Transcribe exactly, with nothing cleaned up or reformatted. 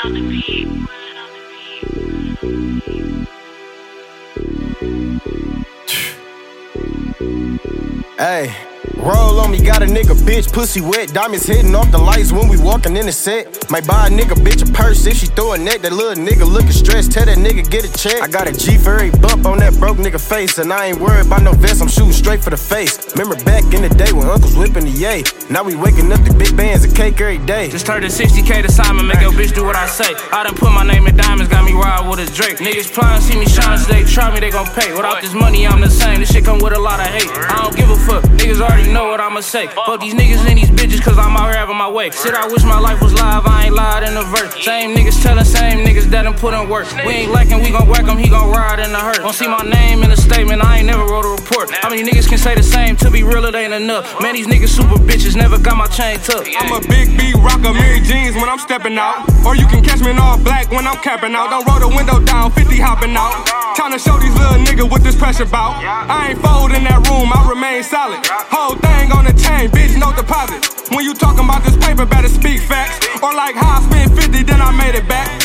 Hey, roll on me, got a nigga bitch, pussy wet, diamonds hitting off the lights when we walking in the set. Might buy a nigga bitch a purse if she throw a net. That little nigga looking stressed, tell that nigga get a check. I got a G for every bump on that broke nigga face, and I ain't worried about no vest, I'm shooting straight for the face. Remember back in the day when uncles whipping the yay. Now we waking up to big bands of cake every day. Just turned a sixty K to Simon, make your bitch do what I say. I done put my name in diamonds, got me ride with a Drake. Niggas plotting, see me shine, so they try me, they gon' pay. Without this money, I'm the same, this shit come with a lot of hate. I don't give a fuck, niggas already know what I'ma say. Fuck these niggas and these bitches, cause I'm out here having my way. Shit, I wish my life was live, I ain't lied in the verse. Same niggas telling same niggas that done put in work. We ain't lacking, we gon' whack him, he gon' ride in the hurt. Gon' see my name in a statement, I ain't never wrote a report. How many niggas can say the same? To be real, it ain't enough. Man, these niggas super bitches, never got my chain tucked. I'm a big B rocker, Mary jeans when I'm stepping out. Or you can catch me in all black when I'm capping out. Don't roll the window down, fifty hopping out. Tryna show these little niggas what this pressure bout. I ain't fold in that room, I remain solid. Whole thing on the chain, bitch, no deposit. When you talking about this paper, better speak facts. Or like how I spent fifty, then I made it back.